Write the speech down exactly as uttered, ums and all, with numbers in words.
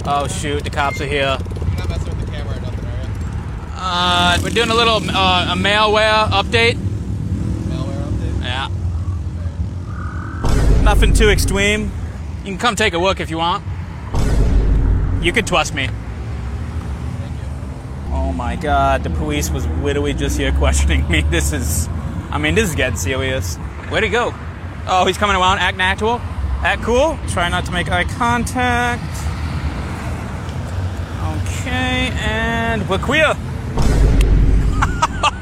Oh shoot, the cops are here. You're not messing with the camera or nothing, are you? Uh, we're doing a little uh, a malware update. Malware update? Yeah. Nothing too extreme. You can come take a look if you want. You can trust me. Thank you. Oh my god, the police was literally just here questioning me. This is, I mean, this is getting serious. Where'd he go? Oh, he's coming around, acting actual. Act cool. Try not to make eye contact. Okay, and we're queer.